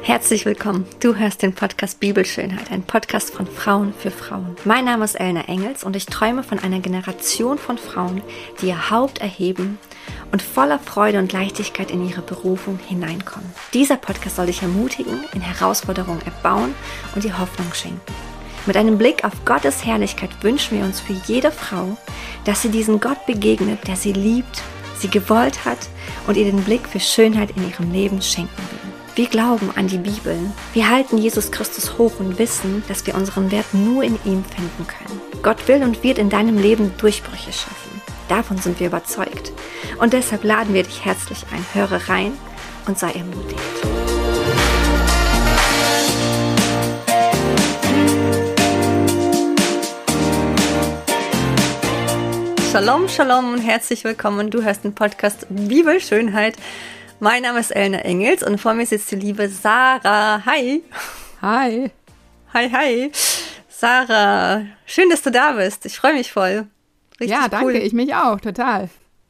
Herzlich willkommen. Du hörst den Podcast Bibelschönheit, ein Podcast von Frauen für Frauen. Mein Name ist Elna Engels und ich träume von einer Generation von Frauen, die ihr Haupt erheben und voller Freude und Leichtigkeit in ihre Berufung hineinkommen. Dieser Podcast soll dich ermutigen, in Herausforderungen erbauen und dir Hoffnung schenken. Mit einem Blick auf Gottes Herrlichkeit wünschen wir uns für jede Frau, dass sie diesen Gott begegnet, der sie liebt, sie gewollt hat und ihr den Blick für Schönheit in ihrem Leben schenken will. Wir glauben an die Bibel. Wir halten Jesus Christus hoch und wissen, dass wir unseren Wert nur in ihm finden können. Gott will und wird in deinem Leben Durchbrüche schaffen. Davon sind wir überzeugt. Und deshalb laden wir dich herzlich ein. Höre rein und sei ermutigt. Shalom, Shalom und herzlich willkommen. Du hörst den Podcast Bibelschönheit. Mein Name ist Elna Engels und vor mir sitzt die liebe Sarah. Hi. Hi. Hi, hi. Sarah, schön, dass du da bist. Ich freue mich voll. Richtig ja, danke, cool. Ich mich auch, total.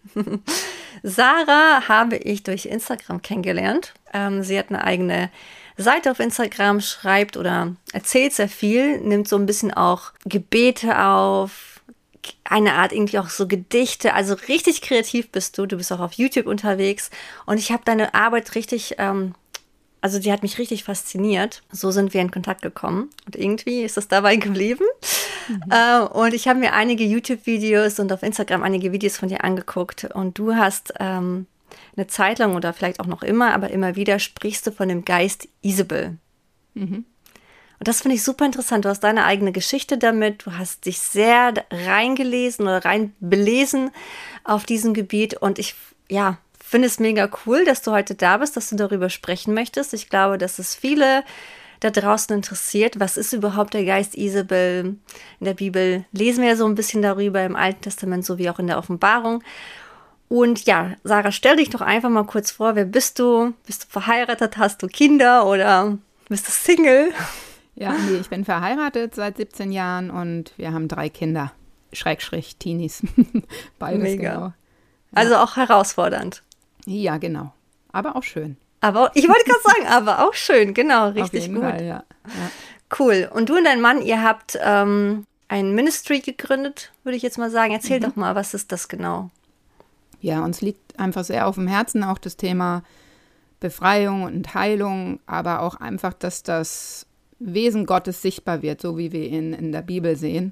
Sarah habe ich durch Instagram kennengelernt. Sie hat eine eigene Seite auf Instagram, schreibt oder erzählt sehr viel, nimmt so ein bisschen auch Gebete auf, eine Art irgendwie auch so Gedichte, also richtig kreativ bist du. Du bist auch auf YouTube unterwegs und ich habe deine Arbeit richtig, also die hat mich richtig fasziniert. So sind wir in Kontakt gekommen und irgendwie ist es dabei geblieben. Und ich habe mir einige YouTube-Videos und auf Instagram einige Videos von dir angeguckt und du hast eine Zeit lang oder vielleicht auch noch immer, aber immer wieder sprichst du von dem Geist Isabel. Mhm. Und das finde ich super interessant. Du hast deine eigene Geschichte damit. Du hast dich sehr reingelesen oder rein belesen auf diesem Gebiet. Und ich finde es mega cool, dass du heute da bist, dass du darüber sprechen möchtest. Ich glaube, dass es viele da draußen interessiert. Was ist überhaupt der Geist Isabel? In der Bibel lesen wir ja so ein bisschen darüber im Alten Testament sowie auch in der Offenbarung. Und ja, Sarah, stell dich doch einfach mal kurz vor. Wer bist du? Bist du verheiratet? Hast du Kinder oder bist du Single? Ja, nee, ich bin verheiratet seit 17 Jahren und wir haben 3 Kinder, Schrägstrich, Teenies, beides mega. Genau. Ja. Also auch herausfordernd. Ja, genau, aber auch schön. Aber ich wollte gerade sagen, aber auch schön, genau, richtig Auf jeden gut. Fall, ja. Cool. Und du und dein Mann, ihr habt ein Ministry gegründet, würde ich jetzt mal sagen. Erzähl doch mal, was ist das genau? Ja, uns liegt einfach sehr auf dem Herzen auch das Thema Befreiung und Heilung, aber auch einfach, dass das Wesen Gottes sichtbar wird, so wie wir ihn in der Bibel sehen.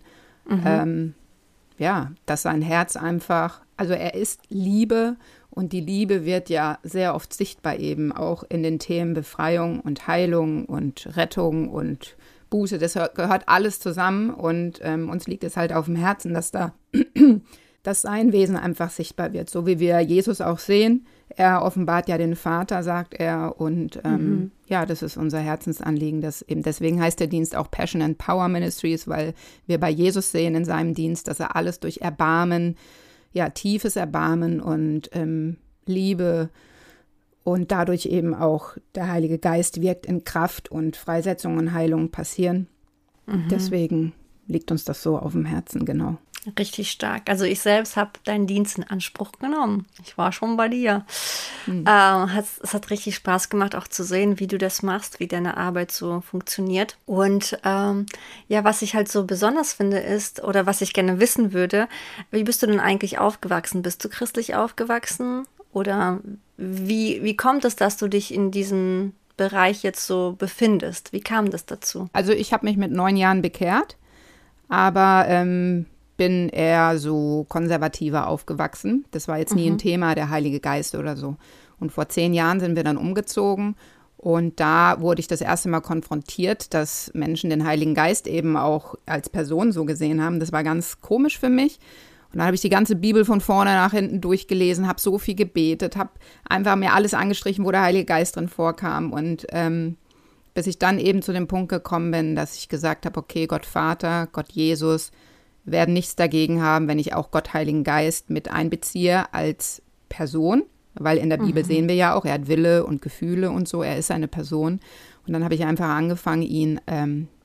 Dass sein Herz einfach, also er ist Liebe und die Liebe wird ja sehr oft sichtbar eben auch in den Themen Befreiung und Heilung und Rettung und Buße. Das gehört alles zusammen und uns liegt es halt auf dem Herzen, dass dass sein Wesen einfach sichtbar wird, so wie wir Jesus auch sehen. Er offenbart ja den Vater, sagt er. Und das ist unser Herzensanliegen. Deswegen heißt der Dienst auch Passion and Power Ministries, weil wir bei Jesus sehen in seinem Dienst, dass er alles durch Erbarmen, tiefes Erbarmen und Liebe und dadurch eben auch der Heilige Geist wirkt in Kraft und Freisetzung und Heilung passieren. Deswegen liegt uns das so auf dem Herzen, genau. Richtig stark. Also ich selbst habe deinen Dienst in Anspruch genommen. Ich war schon bei dir. Es hat richtig Spaß gemacht, auch zu sehen, wie du das machst, wie deine Arbeit so funktioniert. Und was ich halt so besonders finde ist, oder was ich gerne wissen würde, wie bist du denn eigentlich aufgewachsen? Bist du christlich aufgewachsen? Oder wie kommt es, dass du dich in diesem Bereich jetzt so befindest? Wie kam das dazu? Also ich habe mich mit 9 Jahren bekehrt, aber bin eher so konservativer aufgewachsen. Das war jetzt nie ein Thema, der Heilige Geist oder so. Und vor 10 Jahren sind wir dann umgezogen und da wurde ich das erste Mal konfrontiert, dass Menschen den Heiligen Geist eben auch als Person so gesehen haben. Das war ganz komisch für mich. Und dann habe ich die ganze Bibel von vorne nach hinten durchgelesen, habe so viel gebetet, habe einfach mir alles angestrichen, wo der Heilige Geist drin vorkam. Und bis ich dann eben zu dem Punkt gekommen bin, dass ich gesagt habe, okay, Gott Vater, Gott Jesus werden nichts dagegen haben, wenn ich auch Gott Heiligen Geist mit einbeziehe als Person, weil in der Bibel sehen wir ja auch, er hat Wille und Gefühle und so, er ist eine Person. Und dann habe ich einfach angefangen, ihn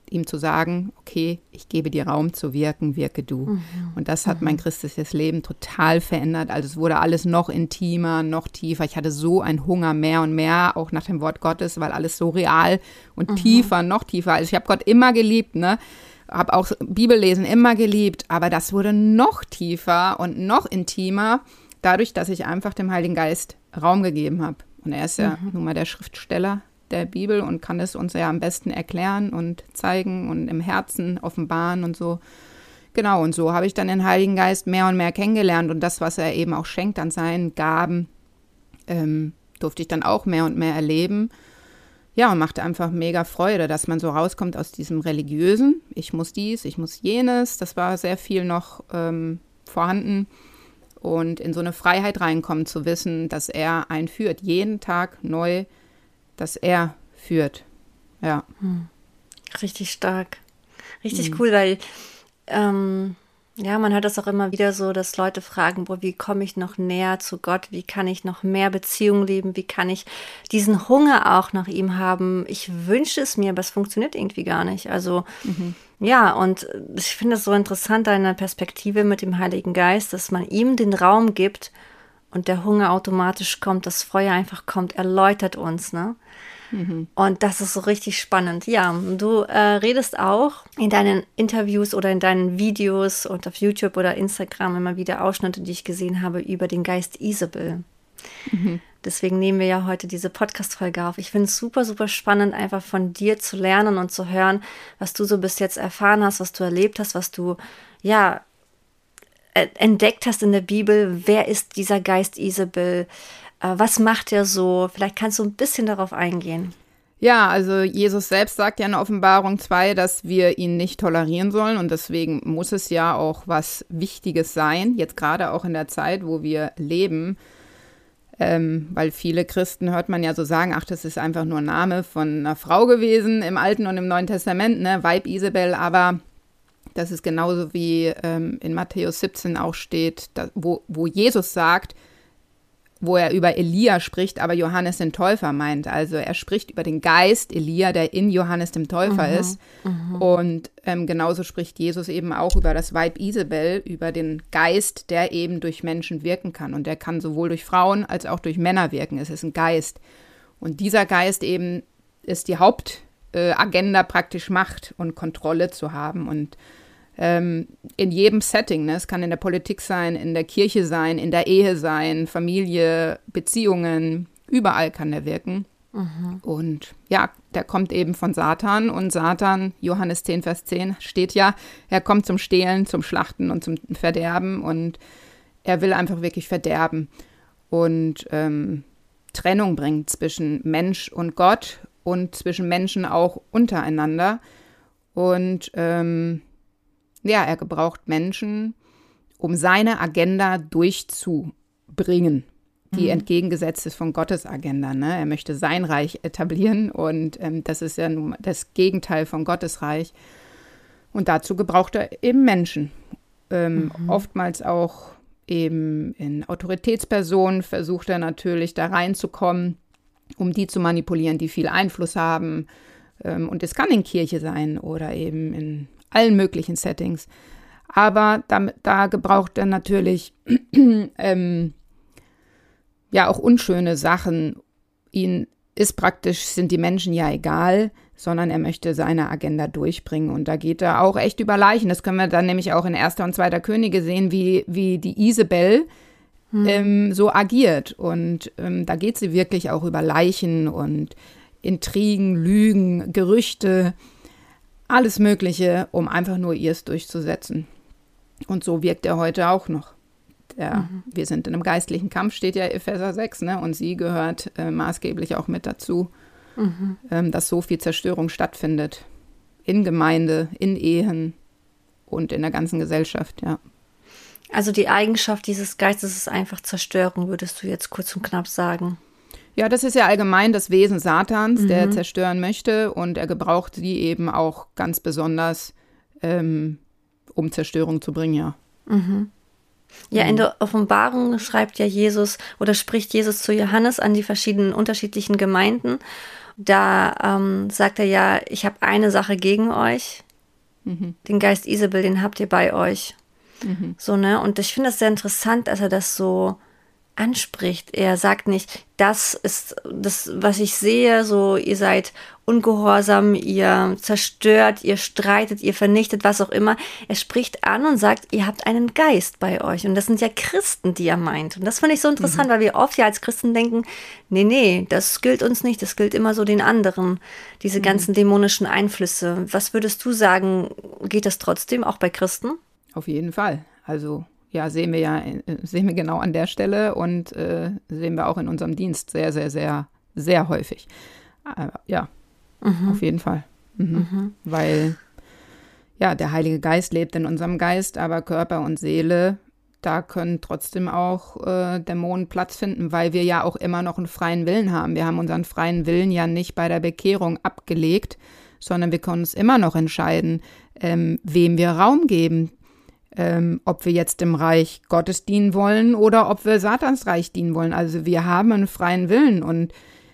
ihm zu sagen, okay, ich gebe dir Raum zu wirken, wirke du. Und das hat mein christliches Leben total verändert. Also es wurde alles noch intimer, noch tiefer. Ich hatte so einen Hunger mehr und mehr, auch nach dem Wort Gottes, weil alles so real und tiefer, noch tiefer. Also ich habe Gott immer geliebt, ne? Habe auch Bibellesen immer geliebt, aber das wurde noch tiefer und noch intimer, dadurch, dass ich einfach dem Heiligen Geist Raum gegeben habe. Und er ist ja nun mal der Schriftsteller der Bibel und kann es uns ja am besten erklären und zeigen und im Herzen offenbaren und so. Genau, und so habe ich dann den Heiligen Geist mehr und mehr kennengelernt und das, was er eben auch schenkt an seinen Gaben, durfte ich dann auch mehr und mehr erleben. Ja, und machte einfach mega Freude, dass man so rauskommt aus diesem Religiösen. Ich muss dies, ich muss jenes. Das war sehr viel noch vorhanden. Und in so eine Freiheit reinkommen, zu wissen, dass er einen führt. Jeden Tag neu, dass er führt. Ja. Richtig stark. Richtig cool, weil ja, man hört das auch immer wieder so, dass Leute fragen, boah, wie komme ich noch näher zu Gott? Wie kann ich noch mehr Beziehung leben? Wie kann ich diesen Hunger auch nach ihm haben? Ich wünsche es mir, aber es funktioniert irgendwie gar nicht. Also ja, und ich finde es so interessant, deine Perspektive mit dem Heiligen Geist, dass man ihm den Raum gibt und der Hunger automatisch kommt, das Feuer einfach kommt, erläutert uns, ne? Und das ist so richtig spannend. Ja, du redest auch in deinen Interviews oder in deinen Videos und auf YouTube oder Instagram immer wieder Ausschnitte, die ich gesehen habe, über den Geist Isabel. Deswegen nehmen wir ja heute diese Podcast-Folge auf. Ich finde es super, super spannend, einfach von dir zu lernen und zu hören, was du so bis jetzt erfahren hast, was du erlebt hast, was du, ja, entdeckt hast in der Bibel. Wer ist dieser Geist Isabel? Was macht er so? Vielleicht kannst du ein bisschen darauf eingehen. Ja, also Jesus selbst sagt ja in Offenbarung 2, dass wir ihn nicht tolerieren sollen und deswegen muss es ja auch was Wichtiges sein, jetzt gerade auch in der Zeit, wo wir leben, weil viele Christen, hört man ja so sagen, ach, das ist einfach nur ein Name von einer Frau gewesen im Alten und im Neuen Testament, ne, Weib Isabel, aber das ist genauso wie in Matthäus 17 auch steht, wo Jesus sagt, wo er über Elia spricht, aber Johannes den Täufer meint. Also er spricht über den Geist Elia, der in Johannes dem Täufer ist. Und genauso spricht Jesus eben auch über das Weib Isabel, über den Geist, der eben durch Menschen wirken kann. Und der kann sowohl durch Frauen als auch durch Männer wirken. Es ist ein Geist. Und dieser Geist eben ist die Hauptagenda praktisch Macht und Kontrolle zu haben. Und in jedem Setting, ne? Es kann in der Politik sein, in der Kirche sein, in der Ehe sein, Familie, Beziehungen, überall kann der wirken. Und ja, der kommt eben von Satan und Satan, Johannes 10, Vers 10 steht ja, er kommt zum Stehlen, zum Schlachten und zum Verderben und er will einfach wirklich verderben und Trennung bringen zwischen Mensch und Gott und zwischen Menschen auch untereinander und ja, er gebraucht Menschen, um seine Agenda durchzubringen, die entgegengesetzt ist von Gottes Agenda. Ne? Er möchte sein Reich etablieren und das ist ja nun das Gegenteil von Gottes Reich. Und dazu gebraucht er eben Menschen. Oftmals auch eben in Autoritätspersonen versucht er natürlich da reinzukommen, um die zu manipulieren, die viel Einfluss haben. Und es kann in Kirche sein oder eben in allen möglichen Settings. Aber da gebraucht er natürlich ja auch unschöne Sachen. Sind die Menschen ja egal, sondern er möchte seine Agenda durchbringen. Und da geht er auch echt über Leichen. Das können wir dann nämlich auch in 1. und 2. Könige sehen, wie die Isabel so agiert. Und da geht sie wirklich auch über Leichen und Intrigen, Lügen, Gerüchte, alles Mögliche, um einfach nur ihrs durchzusetzen. Und so wirkt er heute auch noch. Wir sind in einem geistlichen Kampf, steht ja Epheser 6, ne? Und sie gehört maßgeblich auch mit dazu, dass so viel Zerstörung stattfindet. In Gemeinde, in Ehen und in der ganzen Gesellschaft, ja. Also die Eigenschaft dieses Geistes ist einfach Zerstörung, würdest du jetzt kurz und knapp sagen. Ja, das ist ja allgemein das Wesen Satans, der zerstören möchte und er gebraucht sie eben auch ganz besonders, um Zerstörung zu bringen, ja. Ja, in der Offenbarung schreibt ja Jesus oder spricht Jesus zu Johannes an die verschiedenen unterschiedlichen Gemeinden da sagt er ja, ich habe eine Sache gegen euch. Den Geist Isabel, den habt ihr bei euch. So, ne? Und ich finde das sehr interessant, dass er das so anspricht. Er sagt nicht, das ist das, was ich sehe, so, ihr seid ungehorsam, ihr zerstört, ihr streitet, ihr vernichtet, was auch immer. Er spricht an und sagt, ihr habt einen Geist bei euch. Und das sind ja Christen, die er meint. Und das finde ich so interessant, weil wir oft ja als Christen denken, nee, das gilt uns nicht, das gilt immer so den anderen, diese ganzen dämonischen Einflüsse. Was würdest du sagen, geht das trotzdem auch bei Christen? Auf jeden Fall. Also ja, sehen wir genau an der Stelle und sehen wir auch in unserem Dienst sehr, sehr, sehr, sehr häufig. Auf jeden Fall. Weil ja, der Heilige Geist lebt in unserem Geist, aber Körper und Seele, da können trotzdem auch Dämonen Platz finden, weil wir ja auch immer noch einen freien Willen haben. Wir haben unseren freien Willen ja nicht bei der Bekehrung abgelegt, sondern wir können uns immer noch entscheiden, wem wir Raum geben. Ob wir jetzt dem Reich Gottes dienen wollen oder ob wir Satans Reich dienen wollen. Also wir haben einen freien Willen und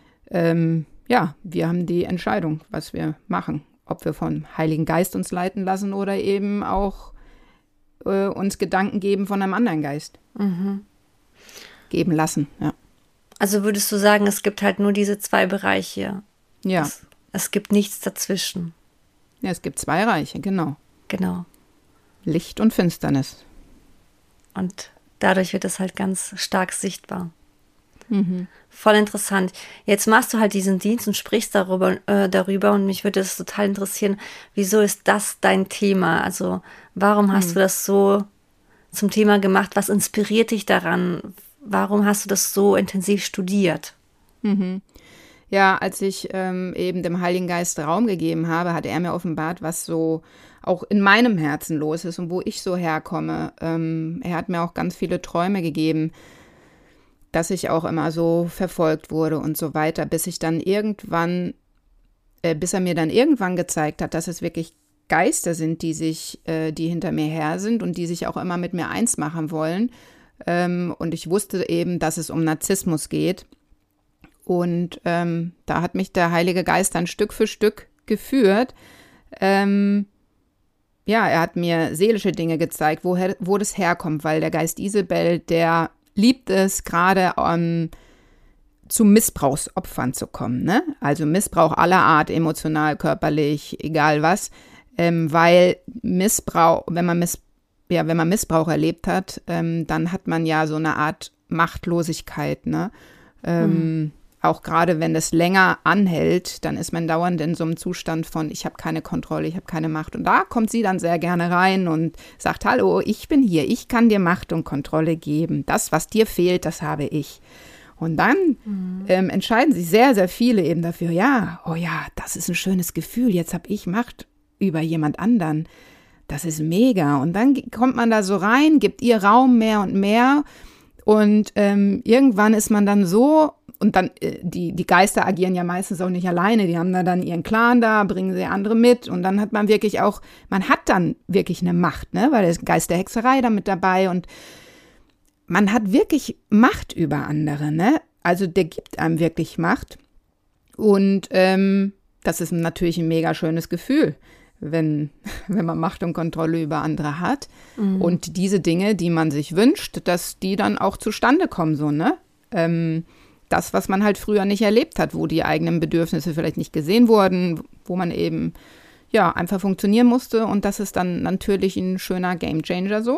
wir haben die Entscheidung, was wir machen. Ob wir vom Heiligen Geist uns leiten lassen oder eben auch uns Gedanken geben von einem anderen Geist. Geben lassen, ja. Also würdest du sagen, es gibt halt nur diese zwei Bereiche? Ja. Es gibt nichts dazwischen? Ja, es gibt zwei Reiche, genau. Genau. Licht und Finsternis. Und dadurch wird es halt ganz stark sichtbar. Voll interessant. Jetzt machst du halt diesen Dienst und sprichst darüber und mich würde es total interessieren, wieso ist das dein Thema? Also warum hast du das so zum Thema gemacht? Was inspiriert dich daran? Warum hast du das so intensiv studiert? Ja, als ich eben dem Heiligen Geist Raum gegeben habe, hat er mir offenbart, was so auch in meinem Herzen los ist und wo ich so herkomme. Er hat mir auch ganz viele Träume gegeben, dass ich auch immer so verfolgt wurde und so weiter, bis er mir dann irgendwann gezeigt hat, dass es wirklich Geister sind, die hinter mir her sind und die sich auch immer mit mir eins machen wollen. Und ich wusste eben, dass es um Narzissmus geht. Und da hat mich der Heilige Geist dann Stück für Stück geführt. Er hat mir seelische Dinge gezeigt, wo das herkommt, weil der Geist Isabel, der liebt es gerade zu Missbrauchsopfern zu kommen, ne? Also Missbrauch aller Art, emotional, körperlich, egal was, weil Missbrauch, wenn man Missbrauch erlebt hat, dann hat man ja so eine Art Machtlosigkeit, ne? Auch gerade wenn das länger anhält, dann ist man dauernd in so einem Zustand von, ich habe keine Kontrolle, ich habe keine Macht. Und da kommt sie dann sehr gerne rein und sagt, hallo, ich bin hier, ich kann dir Macht und Kontrolle geben. Das, was dir fehlt, das habe ich. Und dann entscheiden sich sehr, sehr viele eben dafür, das ist ein schönes Gefühl, jetzt habe ich Macht über jemand anderen. Das ist mega. Und dann kommt man da so rein, gibt ihr Raum mehr und mehr. Und irgendwann ist man dann so, und dann, die Geister agieren ja meistens auch nicht alleine, die haben da dann ihren Clan da, bringen sie andere mit und dann hat man wirklich auch, man hat dann wirklich eine Macht, ne, weil der Geist der Hexerei da mit dabei und man hat wirklich Macht über andere, ne, also der gibt einem wirklich Macht und das ist natürlich ein mega schönes Gefühl, wenn man Macht und Kontrolle über andere hat und diese Dinge, die man sich wünscht, dass die dann auch zustande kommen, so, ne, das, was man halt früher nicht erlebt hat, wo die eigenen Bedürfnisse vielleicht nicht gesehen wurden, wo man eben, einfach funktionieren musste. Und das ist dann natürlich ein schöner Gamechanger so.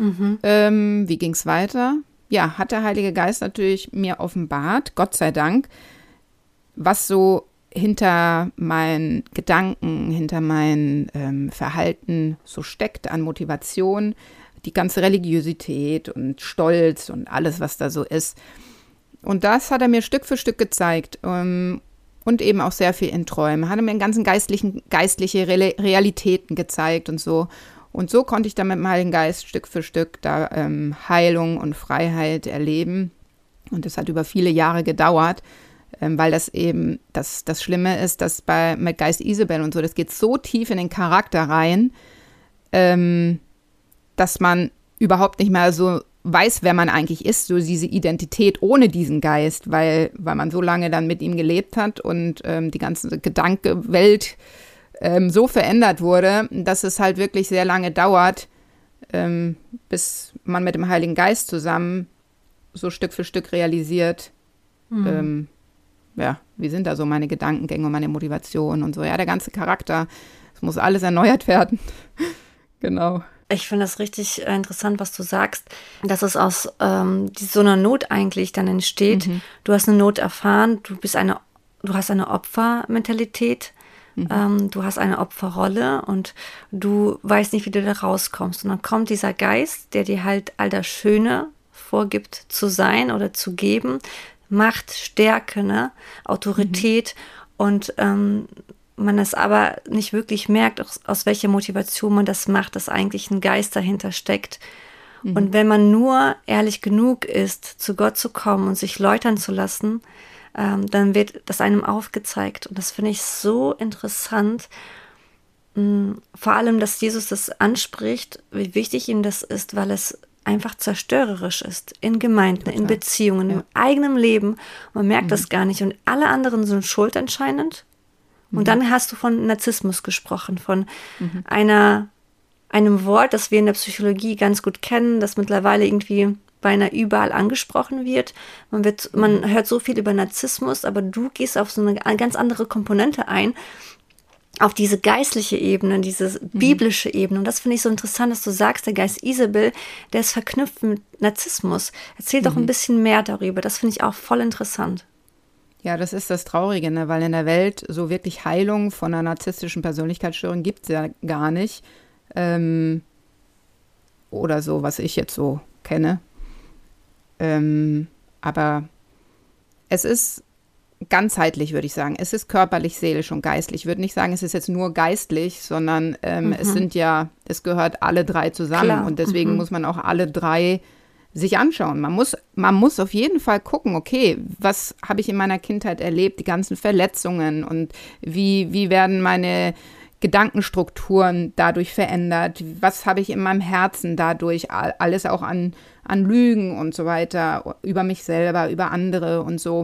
Wie ging es weiter? Ja, hat der Heilige Geist natürlich mir offenbart, Gott sei Dank, was so hinter meinen Gedanken, hinter meinem Verhalten so steckt an Motivation, die ganze Religiosität und Stolz und alles, was da so ist. Und das hat er mir Stück für Stück gezeigt und eben auch sehr viel in Träumen. Hat er mir ganzen geistliche Realitäten gezeigt und so. Und so konnte ich dann mit dem Heiligen Geist Stück für Stück da Heilung und Freiheit erleben. Und das hat über viele Jahre gedauert, weil das eben das Schlimme ist, dass mit Geist Isabel und so, das geht so tief in den Charakter rein, dass man überhaupt nicht mehr so weiß, wer man eigentlich ist, so diese Identität ohne diesen Geist, weil man so lange dann mit ihm gelebt hat und die ganze Gedankenwelt so verändert wurde, dass es halt wirklich sehr lange dauert, bis man mit dem Heiligen Geist zusammen so Stück für Stück realisiert, wie sind da so meine Gedankengänge und meine Motivation und so. Ja, der ganze Charakter, es muss alles erneuert werden. Genau. Ich finde das richtig interessant, was du sagst, dass es aus so einer Not eigentlich dann entsteht. Du hast eine Not erfahren, du hast eine Opfermentalität, du hast eine Opferrolle und du weißt nicht, wie du da rauskommst. Und dann kommt dieser Geist, der dir halt all das Schöne vorgibt zu sein oder zu geben, Macht, Stärke, ne? Autorität und man es aber nicht wirklich merkt, aus welcher Motivation man das macht, dass eigentlich ein Geist dahinter steckt. Und wenn man nur ehrlich genug ist, zu Gott zu kommen und sich läutern zu lassen, dann wird das einem aufgezeigt. Und das finde ich so interessant. Vor allem, dass Jesus das anspricht, wie wichtig ihm das ist, weil es einfach zerstörerisch ist. In Gemeinden, total. In Beziehungen, im eigenen Leben. Man merkt das gar nicht. Und alle anderen sind schuld anscheinend. Und dann hast du von Narzissmus gesprochen, von einem Wort, das wir in der Psychologie ganz gut kennen, das mittlerweile irgendwie beinahe überall angesprochen wird. Man hört so viel über Narzissmus, aber du gehst auf so eine ganz andere Komponente ein, auf diese geistliche Ebene, diese biblische Ebene. Und das finde ich so interessant, dass du sagst, der Geist Isabel, der ist verknüpft mit Narzissmus. Erzähl doch ein bisschen mehr darüber. Das finde ich auch voll interessant. Ja, das ist das Traurige, ne? Weil in der Welt so wirklich Heilung von einer narzisstischen Persönlichkeitsstörung gibt es ja gar nicht. Oder so, was ich jetzt so kenne. Aber es ist ganzheitlich, würde ich sagen. Es ist körperlich, seelisch und geistlich. Ich würde nicht sagen, es ist jetzt nur geistlich, sondern es gehört alle drei zusammen. Klar. Und deswegen muss man auch alle drei sich anschauen. Man muss auf jeden Fall gucken, okay, was habe ich in meiner Kindheit erlebt, die ganzen Verletzungen und wie werden meine Gedankenstrukturen dadurch verändert, was habe ich in meinem Herzen dadurch, alles auch an Lügen und so weiter, über mich selber, über andere und so.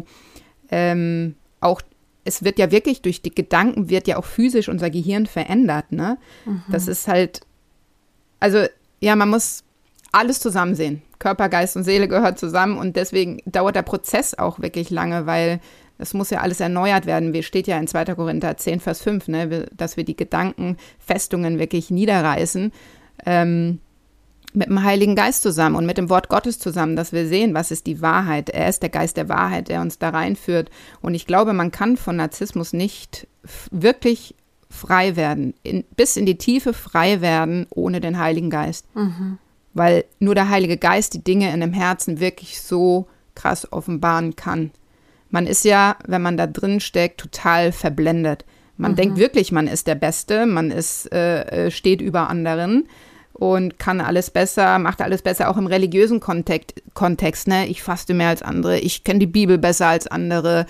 Auch es wird ja wirklich durch die Gedanken wird ja auch physisch unser Gehirn verändert, ne? Das ist halt, also ja, man muss alles zusammen sehen. Körper, Geist und Seele gehört zusammen und deswegen dauert der Prozess auch wirklich lange, weil das muss ja alles erneuert werden. Wie steht ja in 2. Korinther 10, Vers 5, ne, dass wir die Gedankenfestungen wirklich niederreißen, mit dem Heiligen Geist zusammen und mit dem Wort Gottes zusammen, dass wir sehen, was ist die Wahrheit. Er ist der Geist der Wahrheit, der uns da reinführt. Und ich glaube, man kann von Narzissmus nicht wirklich frei werden, bis in die Tiefe frei werden, ohne den Heiligen Geist. Weil nur der Heilige Geist die Dinge in dem Herzen wirklich so krass offenbaren kann. Man ist ja, wenn man da drin steckt, total verblendet. Man denkt wirklich, man ist der Beste, man steht über anderen und kann alles besser, macht alles besser, auch im religiösen Kontext. Ne? Ich faste mehr als andere, ich kenne die Bibel besser als andere,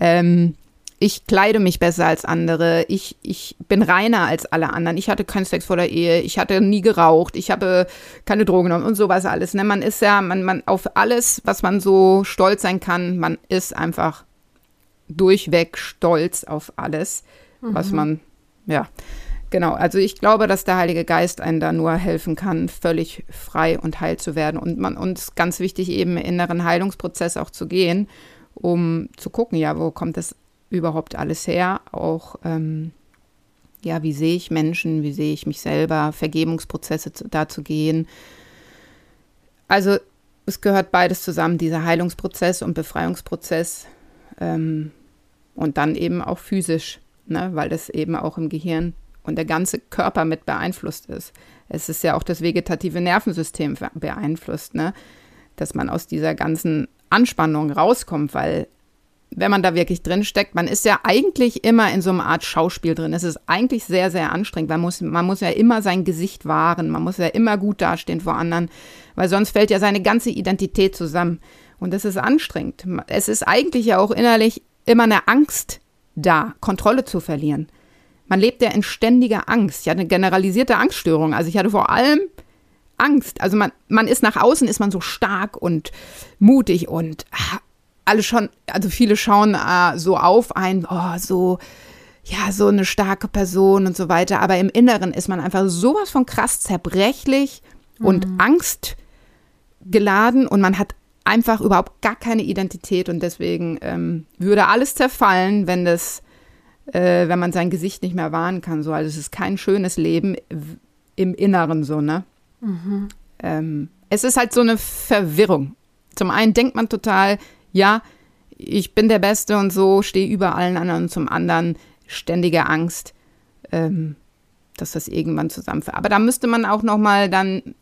ich kleide mich besser als andere, ich bin reiner als alle anderen, ich hatte keinen Sex vor der Ehe, ich hatte nie geraucht, ich habe keine Drogen genommen und sowas alles. Ne? Man ist ja, man auf alles, was man so stolz sein kann, man ist einfach durchweg stolz auf alles, was man, ja, genau. Also ich glaube, dass der Heilige Geist einen da nur helfen kann, völlig frei und heil zu werden. Und uns ist ganz wichtig, eben im inneren Heilungsprozess auch zu gehen, um zu gucken, ja, wo kommt das überhaupt alles her? Auch, wie sehe ich Menschen, wie sehe ich mich selber, Vergebungsprozesse da zu gehen. Also es gehört beides zusammen, dieser Heilungsprozess und Befreiungsprozess und dann eben auch physisch, ne, weil das eben auch im Gehirn und der ganze Körper mit beeinflusst ist. Es ist ja auch das vegetative Nervensystem beeinflusst, ne, dass man aus dieser ganzen Anspannung rauskommt, weil wenn man da wirklich drin steckt, man ist ja eigentlich immer in so einer Art Schauspiel drin. Es ist eigentlich sehr, sehr anstrengend, weil man muss ja immer sein Gesicht wahren, man muss ja immer gut dastehen vor anderen, weil sonst fällt ja seine ganze Identität zusammen. Und das ist anstrengend. Es ist eigentlich ja auch innerlich immer eine Angst da, Kontrolle zu verlieren. Man lebt ja in ständiger Angst. Ich hatte eine generalisierte Angststörung. Also ich hatte vor allem Angst. Also man ist nach außen, ist man so stark und mutig und viele schauen so auf einen, so eine starke Person und so weiter. Aber im Inneren ist man einfach sowas von krass zerbrechlich und angstgeladen und man hat einfach überhaupt gar keine Identität und deswegen würde alles zerfallen, wenn man sein Gesicht nicht mehr wahren kann. So. Also es ist kein schönes Leben im Inneren so, ne? Es ist halt so eine Verwirrung. Zum einen denkt man total, ja, ich bin der Beste und so, stehe über allen anderen und zum anderen ständige Angst, dass das irgendwann zusammenfällt. Aber da müsste man auch nochmal dann,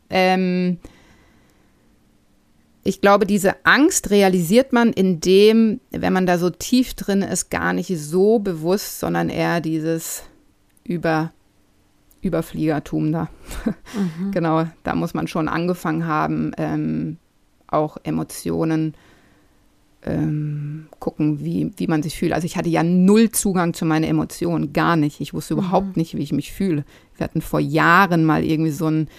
ich glaube, diese Angst realisiert man wenn man da so tief drin ist, gar nicht so bewusst, sondern eher dieses Überfliegertum da. Genau, da muss man schon angefangen haben, auch Emotionen gucken, wie man sich fühlt. Also ich hatte ja null Zugang zu meinen Emotionen, gar nicht. Ich wusste überhaupt nicht, wie ich mich fühle. Wir hatten vor Jahren mal irgendwie so ein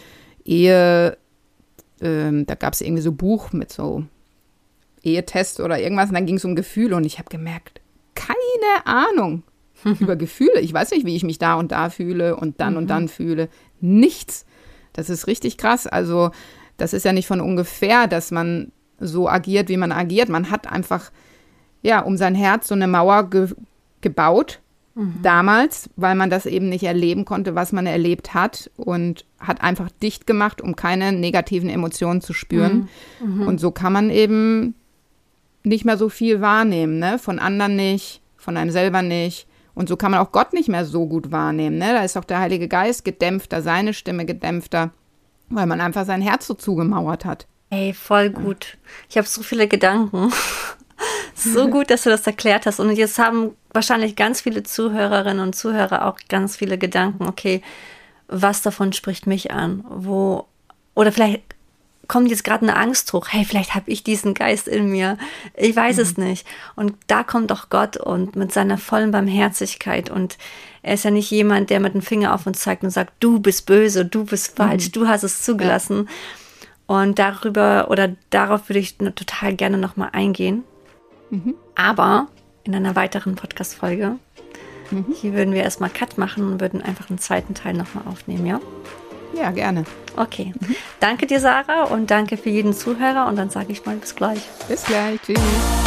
da gab es irgendwie so ein Buch mit so Ehetest oder irgendwas und dann ging es um Gefühle und ich habe gemerkt, keine Ahnung über Gefühle. Ich weiß nicht, wie ich mich da und da fühle und dann fühle. Nichts. Das ist richtig krass. Also das ist ja nicht von ungefähr, dass man so agiert, wie man agiert. Man hat einfach, um sein Herz so eine Mauer gebaut, damals, weil man das eben nicht erleben konnte, was man erlebt hat und hat einfach dicht gemacht, um keine negativen Emotionen zu spüren. Und so kann man eben nicht mehr so viel wahrnehmen, ne? Von anderen nicht, von einem selber nicht. Und so kann man auch Gott nicht mehr so gut wahrnehmen, ne? Da ist auch der Heilige Geist gedämpfter, seine Stimme gedämpfter, weil man einfach sein Herz so zugemauert hat. Ey, voll gut. Ich habe so viele Gedanken. So gut, dass du das erklärt hast. Und jetzt haben wahrscheinlich ganz viele Zuhörerinnen und Zuhörer auch ganz viele Gedanken. Okay, was davon spricht mich an? Oder vielleicht kommt jetzt gerade eine Angst hoch. Hey, vielleicht habe ich diesen Geist in mir. Ich weiß es nicht. Und da kommt doch Gott und mit seiner vollen Barmherzigkeit. Und er ist ja nicht jemand, der mit dem Finger auf uns zeigt und sagt, du bist böse, du bist falsch, du hast es zugelassen. Ja. Und darauf würde ich total gerne nochmal eingehen. Aber in einer weiteren Podcast-Folge. Hier würden wir erstmal Cut machen und würden einfach einen zweiten Teil nochmal aufnehmen, ja? Ja, gerne. Okay. Danke dir, Sarah, und danke für jeden Zuhörer. Und dann sage ich mal bis gleich. Bis gleich. Tschüss.